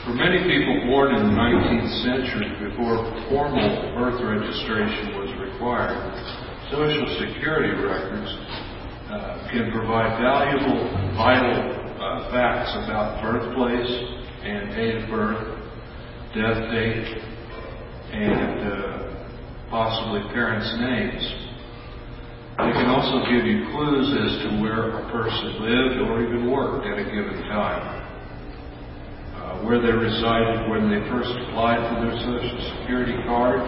For many people born in the 19th century, before formal birth registration was required, Social Security records can provide valuable, vital facts about birthplace and date of birth, death date, and possibly parents' names. They can also give you clues as to where a person lived or even worked at a given time. Where they resided when they first applied for their Social Security card,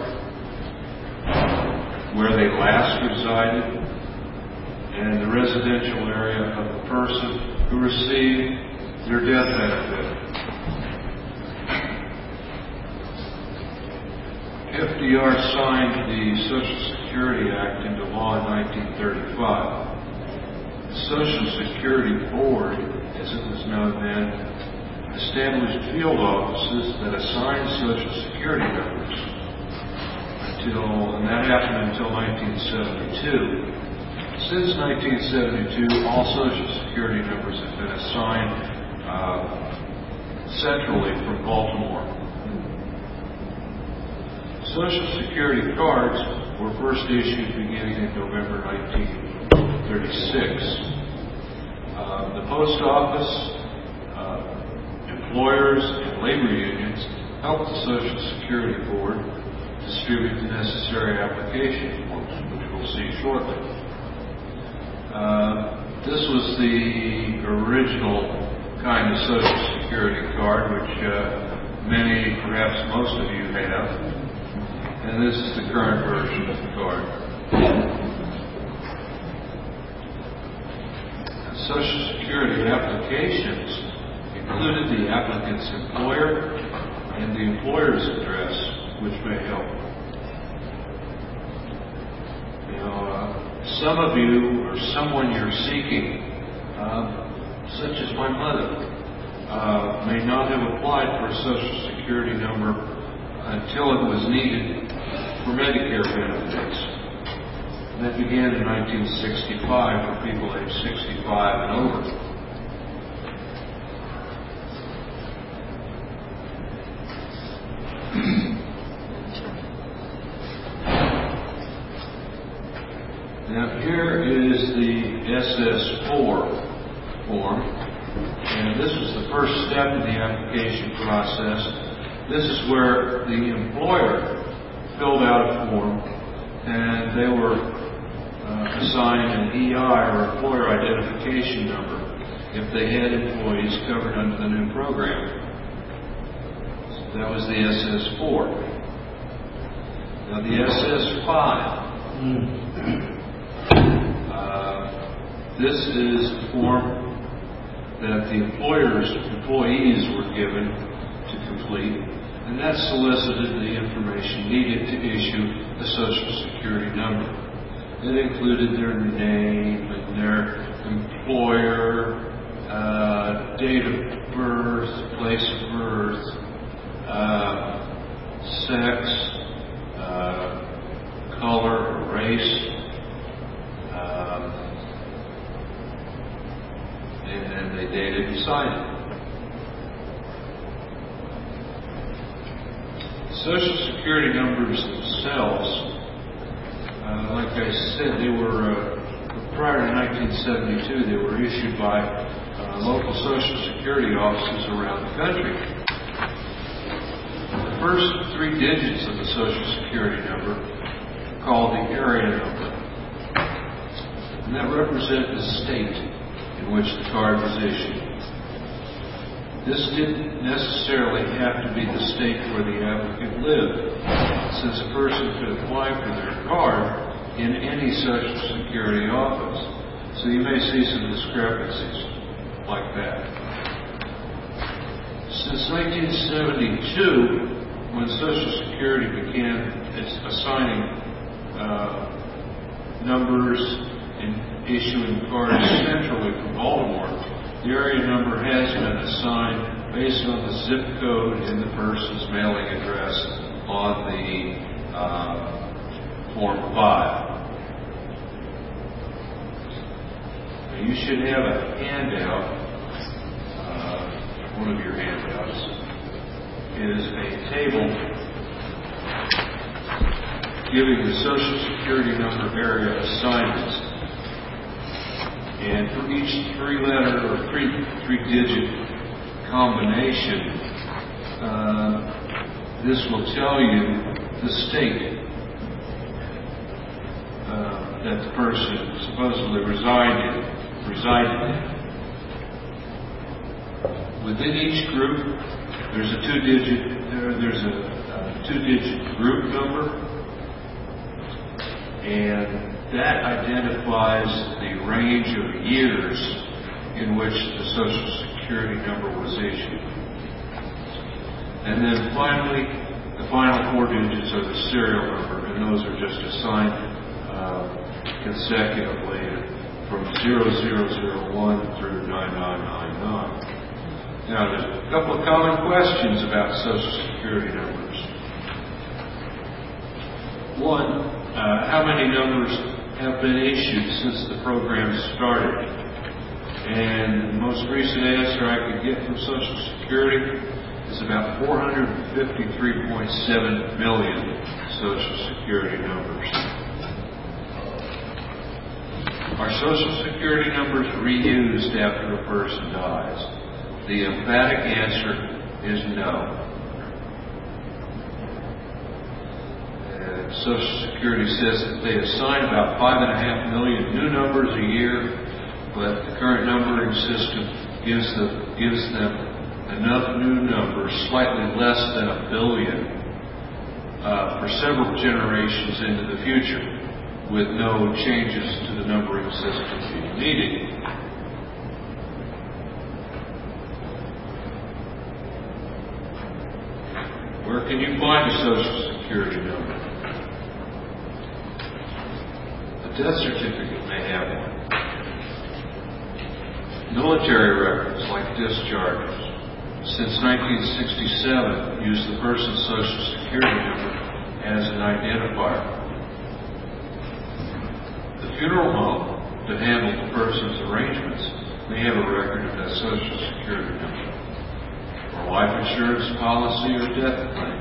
where they last resided, and the residential area of the person who received their death benefit. FDR signed the Social Security Act into law in 1935. The Social Security Board, as it was known then, established field offices that assigned Social Security numbers and that happened until 1972. Since 1972, all Social Security numbers have been assigned centrally from Baltimore. Social Security cards were first issued beginning in November 1936. The post office, employers, and labor unions helped the Social Security Board distribute the necessary application forms, which we'll see shortly. This was the original kind of Social Security card, which many, perhaps most of you have. And this is the current version of the card. Social Security applications included the applicant's employer and the employer's address, which may help. Some of you or someone you're seeking, such as my mother, may not have applied for a Social Security number until it was needed for Medicare benefits. And that began in 1965 for people aged 65 and over. Now here is the SS4 form, and this was the first step in the application process. This is where the employer filled out a form, and they were assigned an EI or employer identification number if they had employees covered under the new program. So that was the SS4. Now the SS5. This is the form that the employees were given to complete, and that solicited the information needed to issue a Social Security number. It included their name and their employer, date of birth, place of birth, sex, color, race, and they dated and signed it. Social Security numbers themselves, like I said, they were, prior to 1972, they were issued by local Social Security offices around the country. The first three digits of the Social Security number are called the area number, and that represents the state in which the card was issued. This didn't necessarily have to be the state where the applicant lived, since a person could apply for their card in any Social Security office. So you may see some discrepancies like that. Since 1972, when Social Security began assigning numbers and issuing cards centrally from Baltimore, the area number has been assigned based on the zip code in the person's mailing address on the Form 5. Now you should have a handout, one of your handouts, is a table giving the Social Security number area assignments. And for each three-letter or three-digit combination, this will tell you the state that the person supposedly resided in. Within each group, there's a two-digit group number, and that identifies the range of years in which the Social Security number was issued. And then finally, the final four digits are the serial number, and those are just assigned consecutively from 0001 through 9999. Now, there's a couple of common questions about Social Security numbers. One, how many numbers have been issued since the program started? And the most recent answer I could get from Social Security is about 453.7 million Social Security numbers. Are Social Security numbers reused after a person dies? The emphatic answer is no. Social Security says that they assign about 5.5 million new numbers a year, but the current numbering system gives them enough new numbers, slightly less than 1 billion, for several generations into the future, with no changes to the numbering system being needed. Where can you find a Social Security number? A death certificate may have one. Military records, like discharges, since 1967, use the person's Social Security number as an identifier. The funeral home, to handle the person's arrangements, may have a record of that Social Security number, or life insurance policy or death claim.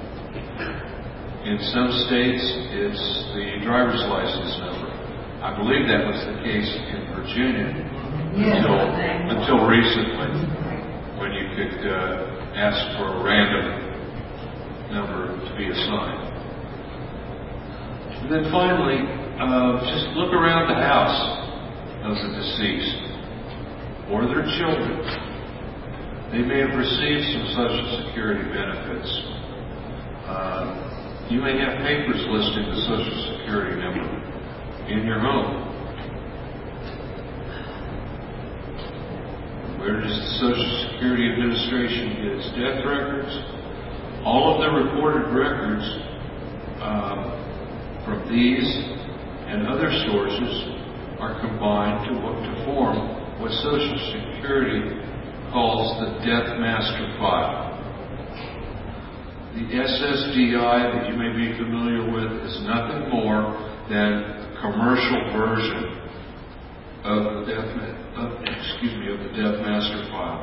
In some states, it's the driver's license number. I believe that was the case in Virginia until recently, when you could ask for a random number to be assigned. And then finally, just look around the house of the deceased or their children. They may have received some Social Security benefits. You may have papers listing the Social Security number in your home. Where does the Social Security Administration get its death records? All of the reported records from these and other sources are combined to form what Social Security calls the Death Master File. The SSDI that you may be familiar with is nothing more than a commercial version of the Death Master File.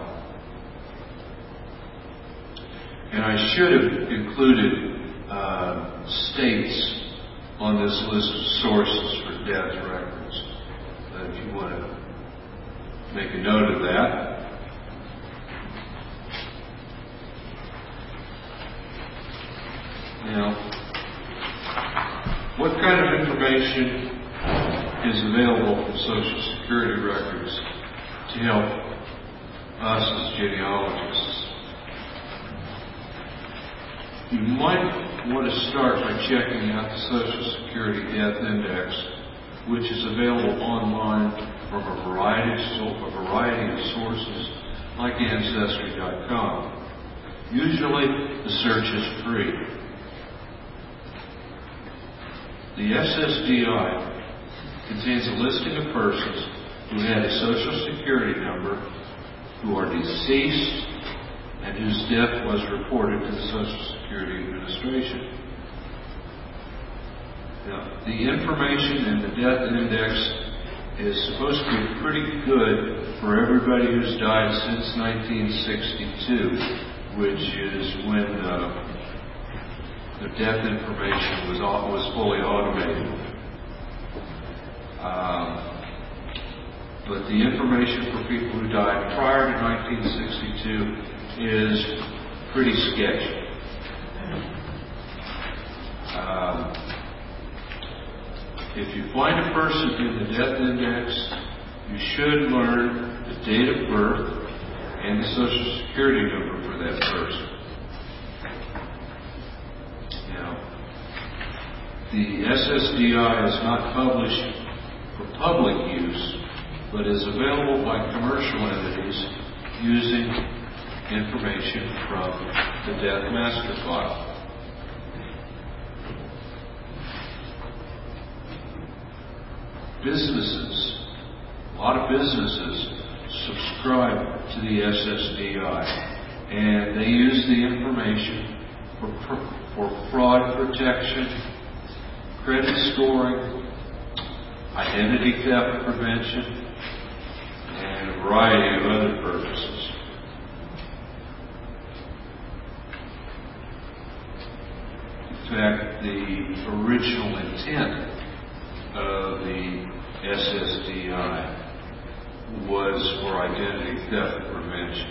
And I should have included states on this list of sources for death records. If you want to make a note of that. Now, what kind of information is available from Social Security records to help us as genealogists? You might want to start by checking out the Social Security Death Index, which is available online from a variety of sources like Ancestry.com. Usually, the search is free. The SSDI contains a listing of persons who had a Social Security number, who are deceased, and whose death was reported to the Social Security Administration. Now, the information in the Death Index is supposed to be pretty good for everybody who's died since 1962, which is when the death information was fully automated. But the information for people who died prior to 1962 is pretty sketchy. If you find a person in the death index, you should learn the date of birth and the Social Security number for that person. Now, the SSDI is not published for public use, but is available by commercial entities using information from the Death Master File. Businesses, a lot of businesses subscribe to the SSDI, and they use the information for fraud protection, credit scoring, identity theft prevention, and a variety of other purposes. In fact, the original intent of the SSDI was for identity theft prevention.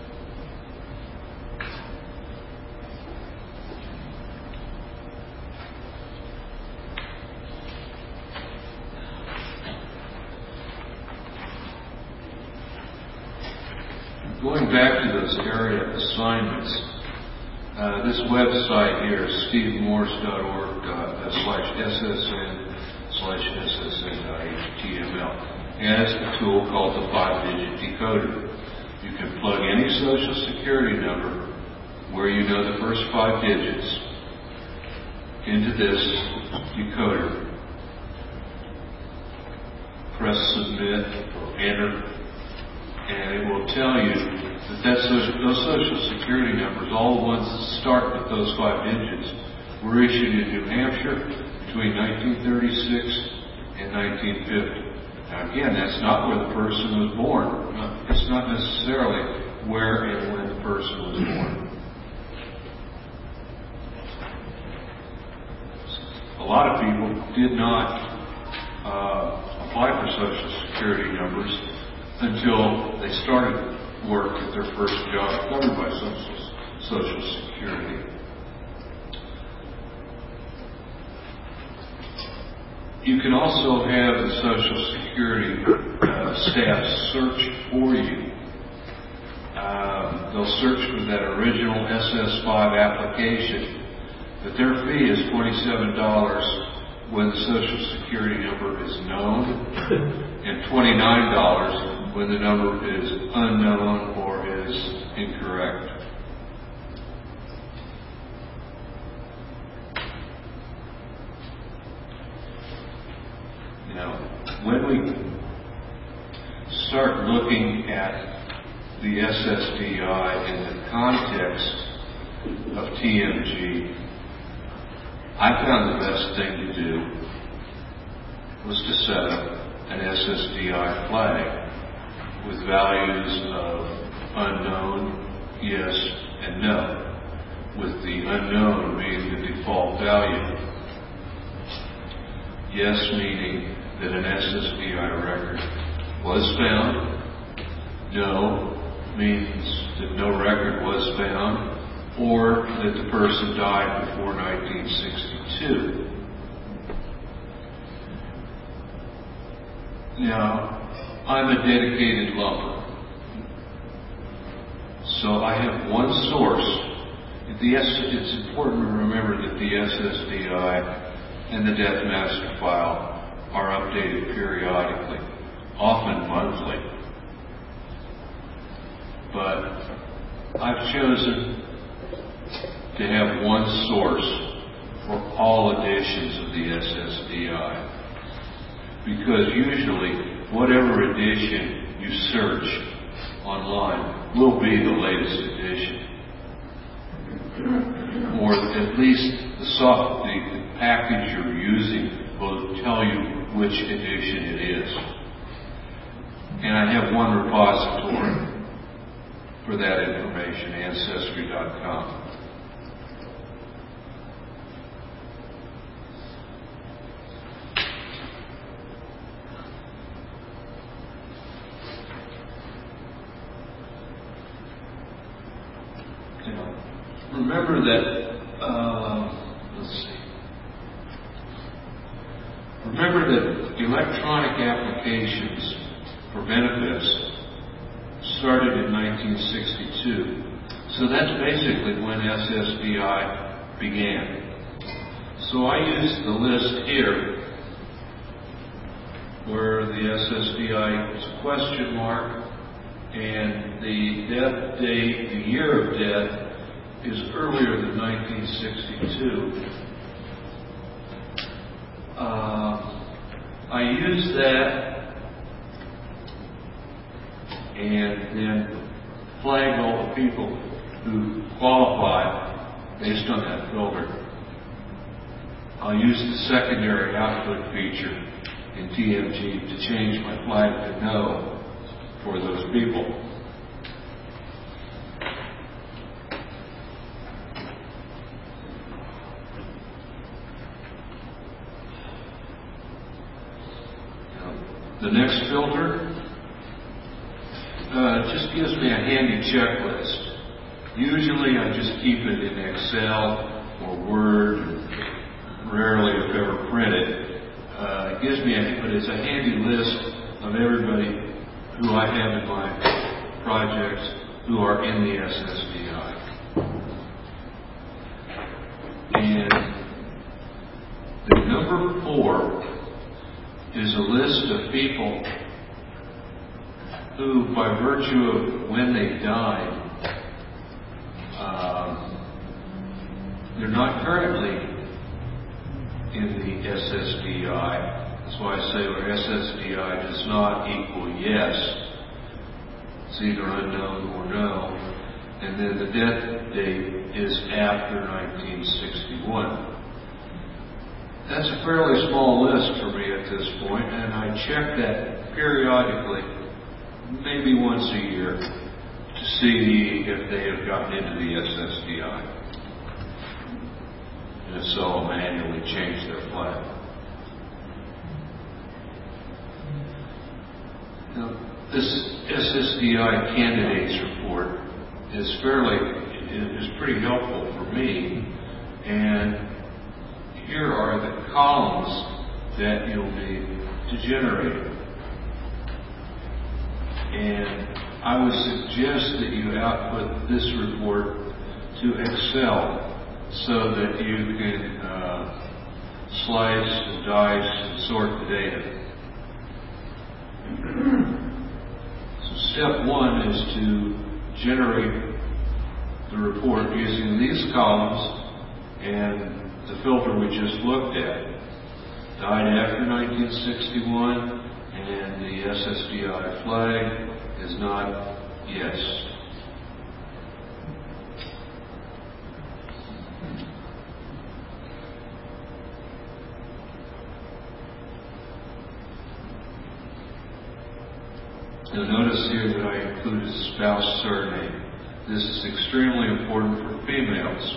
Going back to those area assignments, this website here, stevemorse.org/ssn/ssn.html, has a tool called the 5-digit decoder. You can plug any Social Security number where you know the first 5 digits into this decoder. Press submit or enter, and it will tell you that those Social Security numbers, all the ones that start with those 5 digits, were issued in New Hampshire between 1936 and 1950. Now again, that's not where the person was born. It's not necessarily where and when the person was born. A lot of people did not apply for Social Security numbers until they started work at their first job covered by Social Security. You can also have the Social Security staff search for you. They'll search for that original SS5 application, but their fee is $27 when the Social Security number is known, and $29 when the number is unknown or is incorrect. Now, when we start looking at the SSDI in the context of TMG, I found the best thing to do was to set up an SSDI flag with values of unknown, yes, and no, with the unknown being the default value. Yes meaning that an SSDI record was found. No means that no record was found, or that the person died before 1962. Now, I'm a dedicated lumper, so I have one source. It's important to remember that the SSDI and the Death Master File are updated periodically, often monthly. But I've chosen to have one source for all editions of the SSDI, because usually whatever edition you search online will be the latest edition, or at least the package you're using will tell you which edition it is. And I have one repository. for that information, Ancestry.com. Remember that, Remember that electronic applications for benefits started in 1962. So that's basically when SSDI began. So I used the list here where the SSDI is a question mark and the death date, the year of death, is earlier than 1962. I use that and then flag all the people who qualify based on that filter. I'll use the secondary output feature in TMG to change my flag to no for those people. The next filter just gives me a handy checklist. Usually I just keep it in Excel or Word, rarely if ever printed. It gives me, but it's a handy list of everybody who I have in my projects who are in the SSDI. And the number 4 is a list of people who, by virtue of when they died, they're not currently in the SSDI. That's why I say where SSDI does not equal yes. It's either unknown or no. And then the death date is after 1961. That's a fairly small list for me at this point, and I check that periodically, maybe once a year, to see if they have gotten into the SSDI. And if so, I'll manually change their flag. Now, this SSDI candidates report is pretty helpful for me, and here are the columns that you'll need to generate. And I would suggest that you output this report to Excel so that you can slice and dice and sort the data. So step 1 is to generate the report using these columns and the filter we just looked at. Died after 1961, and the SSDI flag is not yes. You'll notice here that I included spouse surname. This is extremely important for females.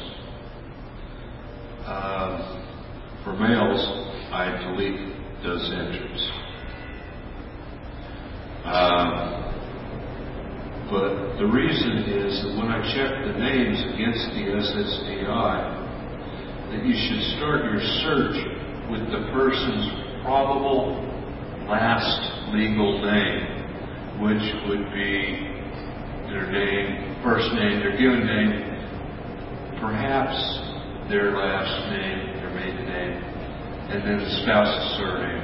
For males, I delete those entries. But the reason is that when I check the names against the SSDI, that you should start your search with the person's probable last legal name, which would be their name, first name, their given name, perhaps their last name, their maiden name, and then the spouse's surname.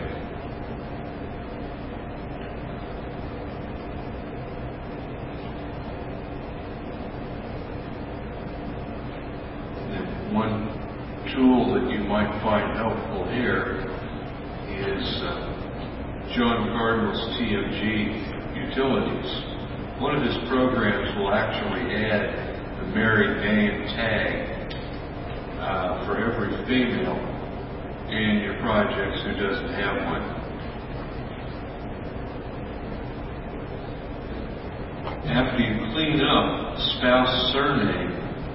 And one tool that you might find helpful here is John Cardinal's TMG Utilities. One of his programs will actually add the married name tag for every female in your projects who doesn't have one. After you clean up spouse surname,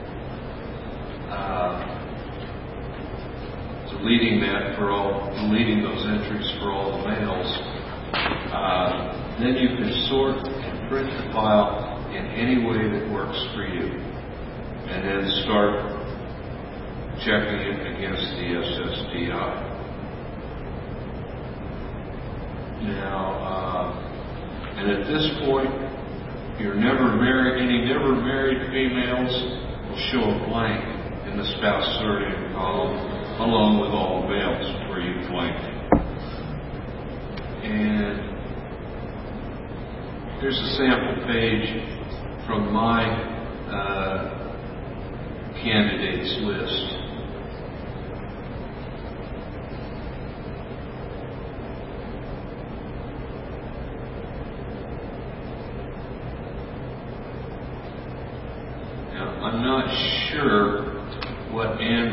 deleting those entries for all the males, then you can sort and print the file in any way that works for you, and then start checking it against the SSDI. Now, and at this point, any never married females will show a blank in the spouse surname column, along with all males where you blank. And here's a sample page from my candidates list. Now, I'm not sure what Anne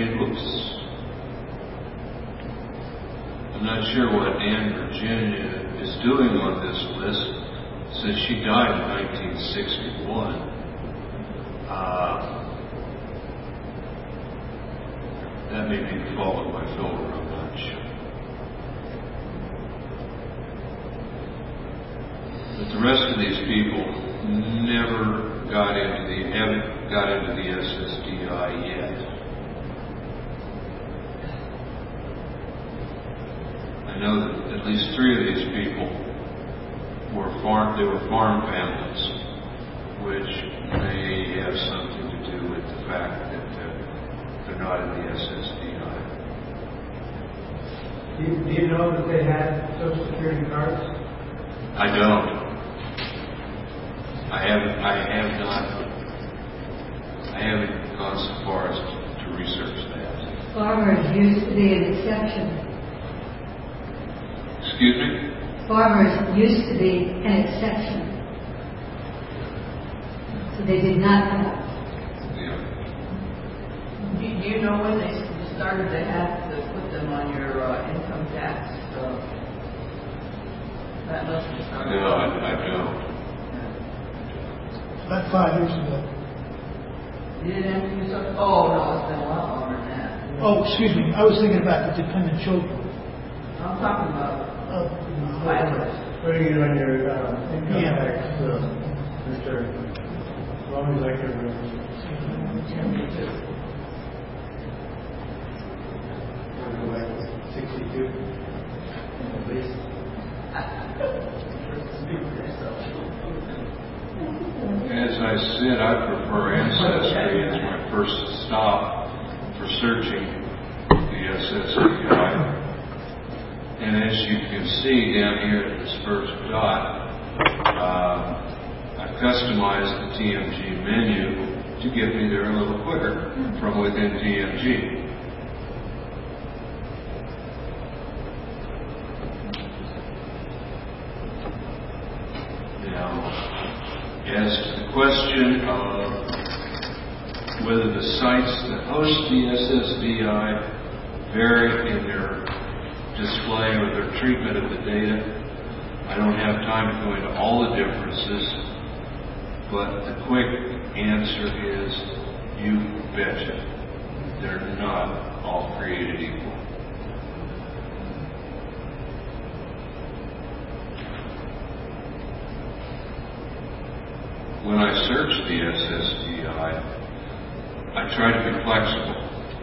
Virginia is doing on this list, since she died in 1961. That may be the fault of my filter, I'm not sure. But the rest of these people never haven't got into the SSDI yet. I know that at least 3 of these people were farm families, which may have something to do with the fact that they're not in the SSDI. Do you know that they had Social Security cards? I don't. I haven't gone so far as to research that. Farmers used to be an exception. Excuse me? Farmers used to be an exception. So they did not have. Yeah. Do you know when they started to have to put them on your income tax? That must have started. No, I don't. About 5 years ago. You didn't have to do something? Oh, no, it's been a lot longer than that. Oh, excuse me. I was thinking about the dependent children. I'm talking about minors. Putting it on your income tax return, as long as I can remember. Like 62, at least. As I said, I prefer Ancestry as my first stop for searching the SSDI. And as you can see down here at this first dot, I've customized the TMG menu to get me there a little quicker from within TMG. Now, as to the question of whether the sites that host the SSDI vary in their display or their treatment of the data, I don't have time to go into all the differences, but the quick answer is you betcha. They're not all created equal. When I search the SSDI, I try to be flexible.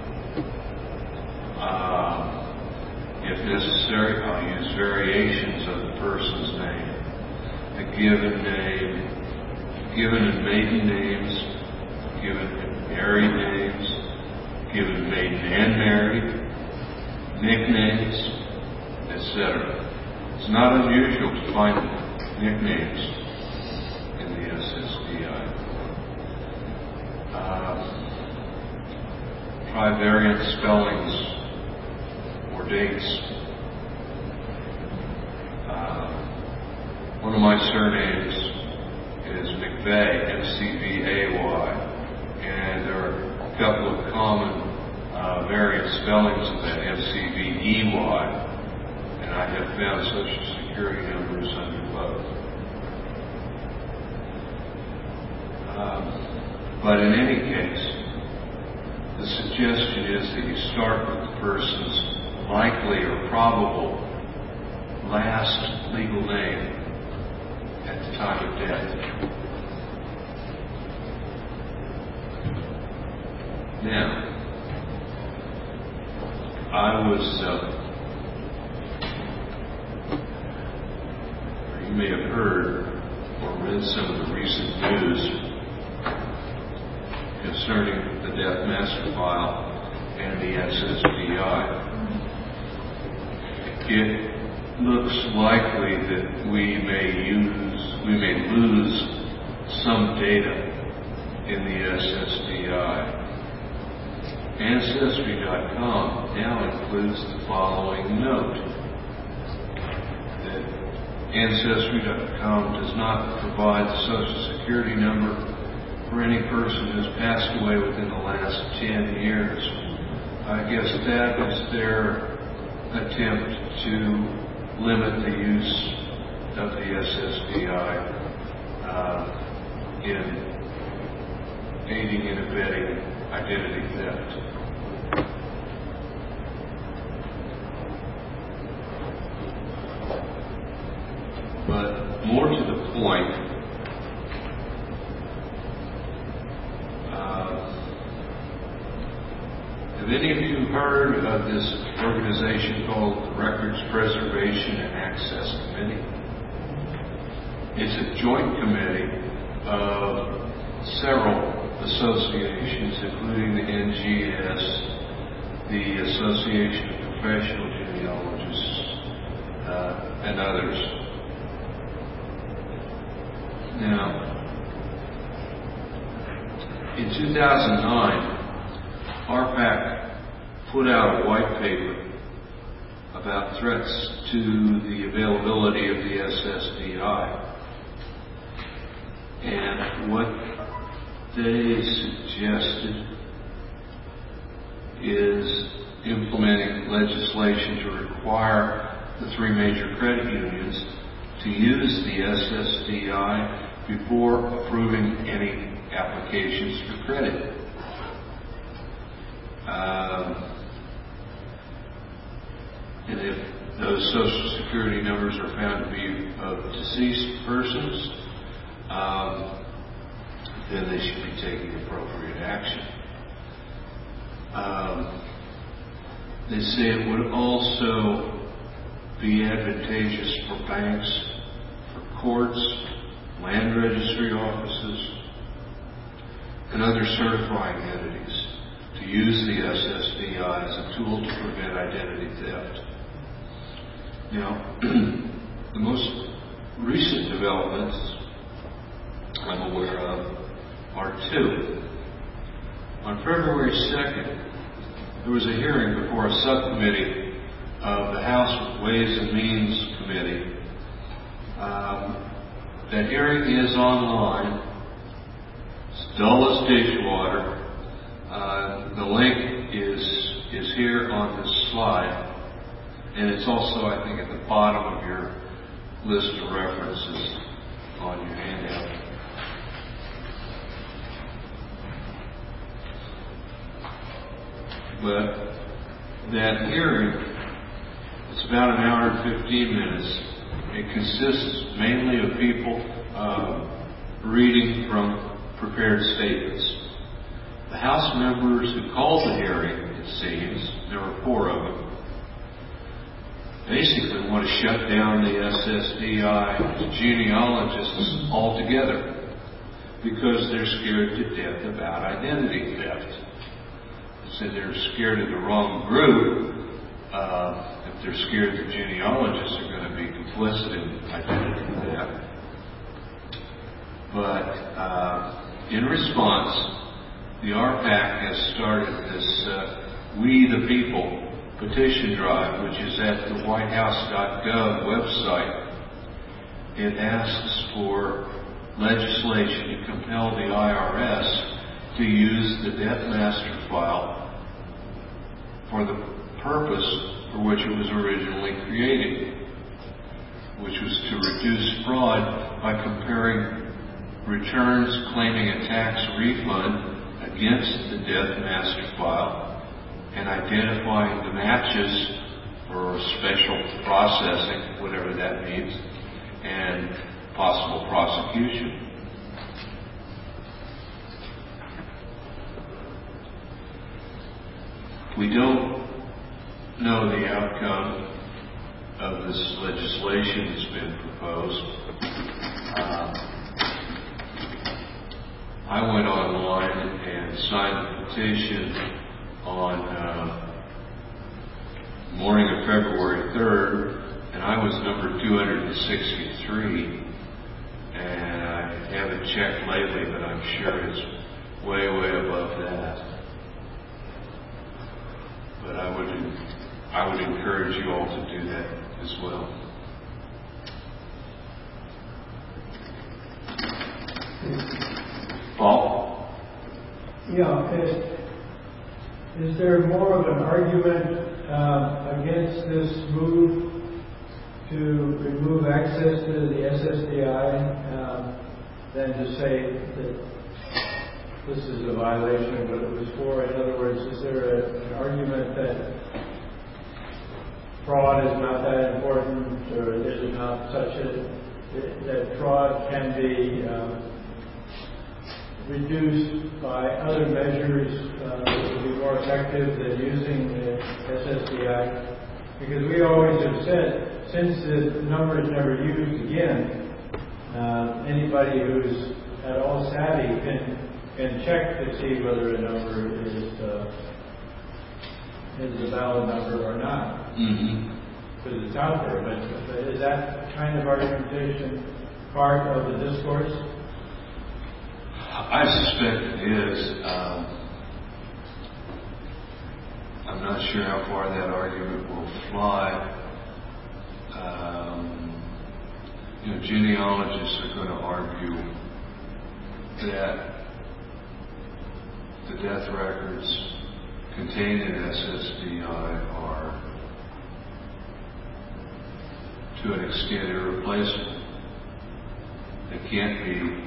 If necessary, I'll use variations of the person's name, a given name, given and maiden names, given and married names, given maiden and married, nicknames, etc. It's not unusual to find nicknames in the SSDI. Try variant spellings or dates. One of my surnames is McVay, M-C-V-A-Y, and there are a couple of common variant spellings of that, M-C-V-E-Y, and I have found Social Security numbers under both. But in any case, the suggestion is that you start with the person's likely or probable last legal name at the time of death. Now, you may have heard or read some of the recent news concerning the Death Master File and the SSDI. It looks likely that we may lose some data in the SSDI. Ancestry.com now includes the following note: that Ancestry.com does not provide the Social Security number for any person who's passed away within the last 10 years. I guess that is their attempt to limit the use of the SSDI in aiding and abetting identity theft. But more to the point, have any of you heard of this organization called the Records Preservation and Access Committee? It's a joint committee of several associations, including the NGS, the Association of Professional Genealogists, and others. Now, in 2009, ARPAC put out a white paper about threats to the availability of the SSDI. And what they suggested is implementing legislation to require the three major credit unions to use the SSDI before approving any applications for credit. And if those Social Security numbers are found to be of deceased persons, then they should be taking appropriate action. They say it would also be advantageous for banks, for courts, land registry offices, and other certifying entities to use the SSDI as a tool to prevent identity theft. Now, the most recent developments I'm aware of are two. On February 2nd, there was a hearing before a subcommittee of the House Ways and Means Committee. That hearing is online. It's dull as dishwater. The link is here on this slide, and it's also, I think, at the bottom of your list of references on your handout. But that hearing, it's about an hour and 15 minutes. It consists mainly of people reading from prepared statements. The House members who called the hearing, it seems, there were 4 of them, basically want to shut down the SSDI to genealogists altogether because they're scared to death about identity theft. They said they're scared of the wrong group if they're scared that genealogists are going to be complicit in identity theft. But in response, the RPAC has started this We the People petition drive, which is at the whitehouse.gov website. It asks for legislation to compel the IRS to use the Death Master File for the purpose for which it was originally created, which was to reduce fraud by comparing returns claiming a tax refund against the death master file, and identifying the matches for special processing, whatever that means, and possible prosecution. We don't know the outcome of this legislation that's been proposed. I went online and signed a petition on morning of February 3rd, and I was number 263, and I haven't checked lately, but I'm sure it's way, way above that. But I would encourage you all to do that as well. Paul? Yeah, is there more of an argument against this move to remove access to the SSDI than to say that this is a violation of what it was for? In other words, is there an argument that fraud is not that important, or is it not such that fraud can be reduced by other measures that would be more effective than using the SSDI? Because we always have said, since the number is never used again, anybody who's at all savvy can check to see whether a number is a valid number or not. Because it's out there. But is that kind of argumentation part of the discourse? I suspect it is. I'm not sure how far that argument will fly. Genealogists are going to argue that the death records contained in SSDI are, to an extent, irreplaceable. They can't be.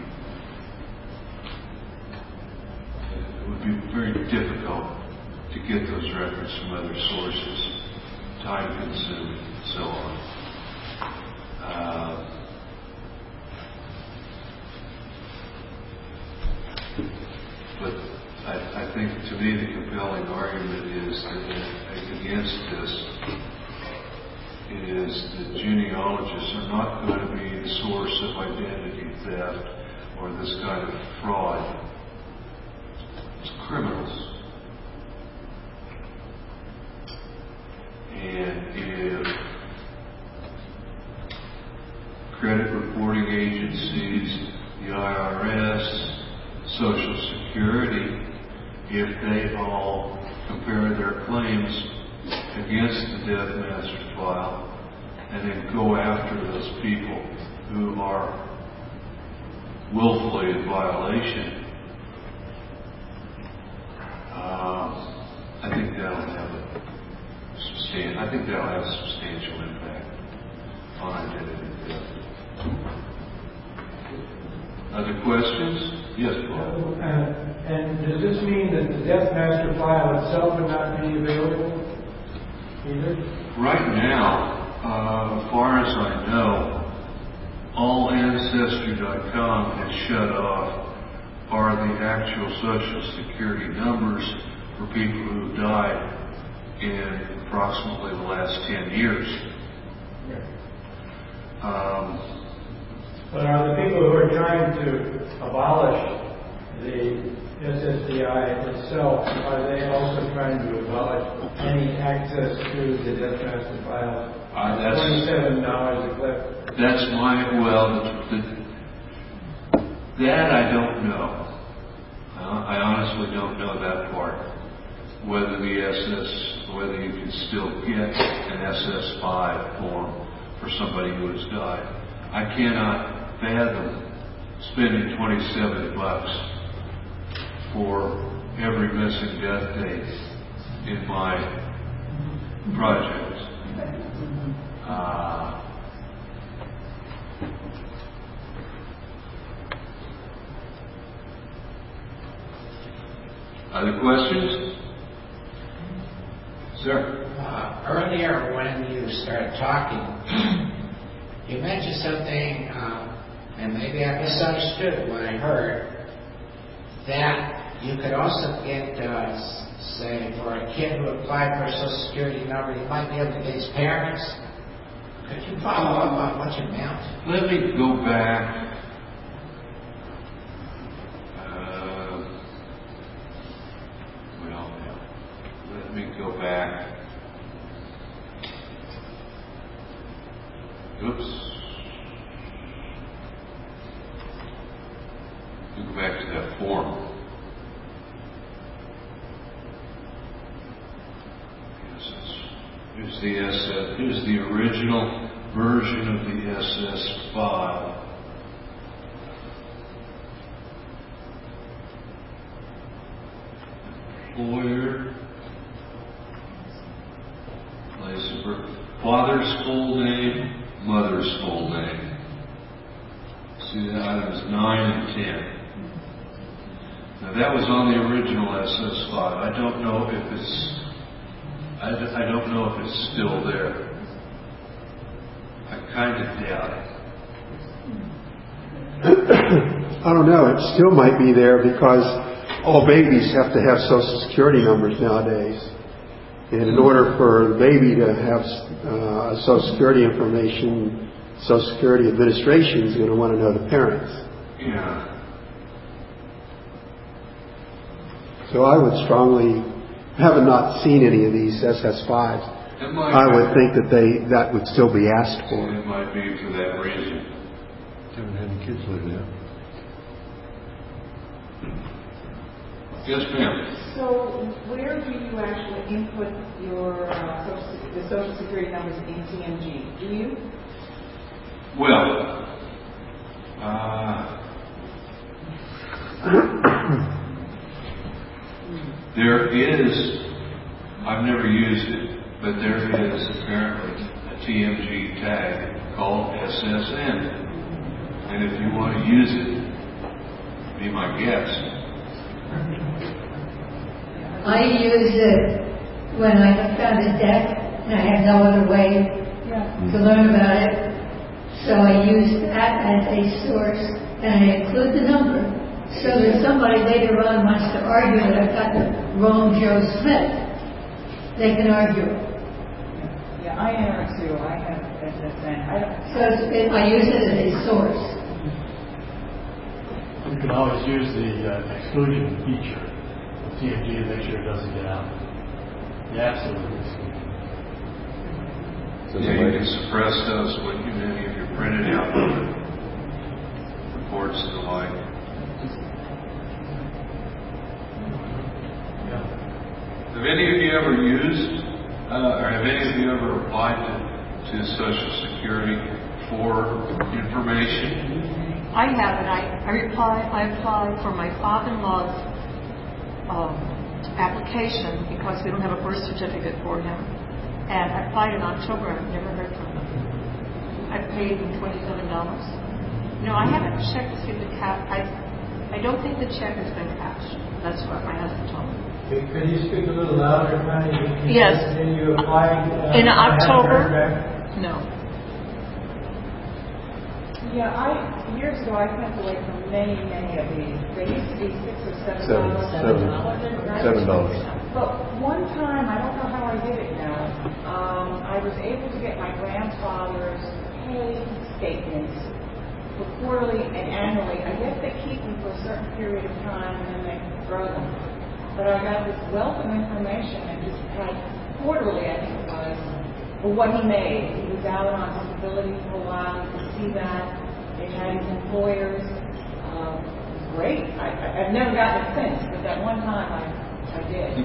It would be very difficult to get those records from other sources, time-consuming, and so on. But I think, to me, the compelling argument is that against this is that genealogists are not going to be the source of identity theft or this kind of fraud. It's criminals. And if credit reporting agencies, the IRS, Social Security, if they all compare their claims against the death master file and then go after those people who are willfully in violation, I think that'll have a substantial impact on identity theft. Other questions? Yes, Paul. And does this mean that the death master file itself would not be available either? Right now, as far as I know, all Ancestry.com has shut off are the actual Social Security numbers for people who died in approximately the last 10 years. But are the people who are trying to abolish the SSDI itself, are they also trying to abolish any access to the death master file? $27 a clip. That's that I don't know. I honestly don't know that part. Whether you can still get an SS5 form for somebody who has died. I cannot fathom spending $27 for every missing death date in my project. Other questions? Sir? Earlier when you started talking, you mentioned something, and maybe I misunderstood what I heard, that you could also get, say, for a kid who applied for a Social Security number, he might be able to get his parents. Could you follow up on what you meant? Let me go back. Let me go back. Oops. Let me go back to that form. Here's the original version of the SS file. Employer, place of birth, father's full name, mother's full name. See the items 9 and 10. Now that was on the original SS file. I don't know if it's still there. I kind of doubt it. I don't know. It still might be there because all babies have to have Social Security numbers nowadays. And in order for the baby to have Social Security information, Social Security Administration is going to want to know the parents. Yeah. So I would strongly, having not seen any of these SS5s, I would think that would still be asked for. It might be for that reason. Haven't had any kids live there. Yes, ma'am. So where do you actually input your the Social Security numbers in TMG? Do you? Well, there is, I've never used it, but there is apparently a TMG tag called SSN. And if you want to use it, be my guest. I use it when I found a deck and I had no other way to learn about it. So I use that as a source and I include the number so that somebody later on wants to argue that I've got the wrong Joe Smith. They can argue it. Yeah, I am too. I have SSN. I use it as a source. You can always use the exclusion feature of TMG to make sure it doesn't get out. The absolute exclusion. Yeah, you can suppress those when any of your printed out reports and the like. Yeah. Have any of you ever used, or have any of you ever applied to Social Security for information? I have, and I applied for my father-in-law's application because we don't have a birth certificate for him. And I applied in October. I've never heard from them. I paid them $27. No, I haven't checked to see the cap. I don't think the check has been cashed. That's what my husband told me. Could you speak a little louder, Connie? Yes. Did you apply in October? No. Yeah, years ago I went away from many of these. They used to be $6 or $7. $7. But one time, I don't know how I did it now, I was able to get my grandfather's pay statements for quarterly and annually. I guess they keep them for a certain period of time and then they throw them. But I got this wealth of information and just had quarterly, I think it was, for what he made. He was out on disability for a while. You could see that. They had his employers. Great. I've never gotten it since, but that one time I did.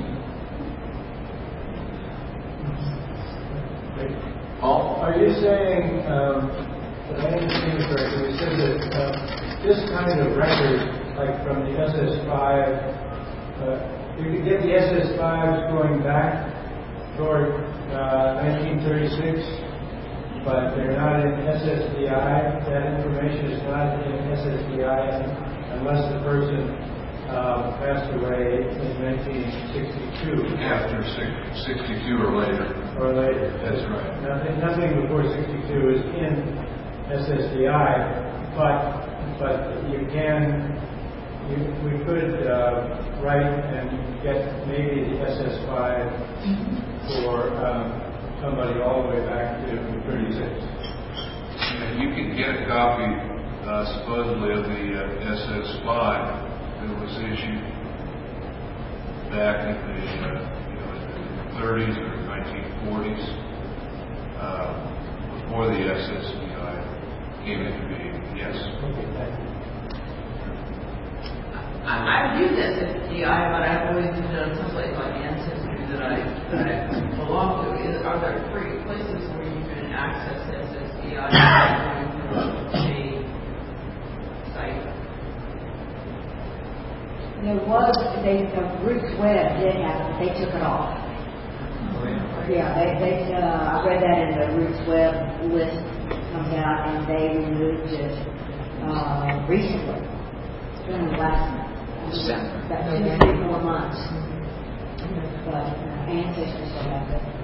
Paul? Are you saying, that I understand correctly, you said that this kind of record, like from the SS5, you could get the SS5s going back toward 1936, but they're not in SSDI. That information is not in SSDI unless the person passed away in 1962. After 62 or later. Or later. That's right. Nothing before 62 is in SSDI, but you can. We could write and get maybe the SS5 for somebody all the way back to 36. Yeah, you can get a copy, supposedly, of the SS5 that was issued back in the 30s or 1940s, before the SSDI came into being. Yes. I've used SSDI, but I've always used it on someplace like Ancestry that I belong to. Are there free places where you can access SSDI going from a site? There was, Roots Web did have it, they took it off. Yeah, I read that in the Roots Web list comes out, and they removed it recently. It's been the last about 2 or 3 more months. But Ancestry still has it.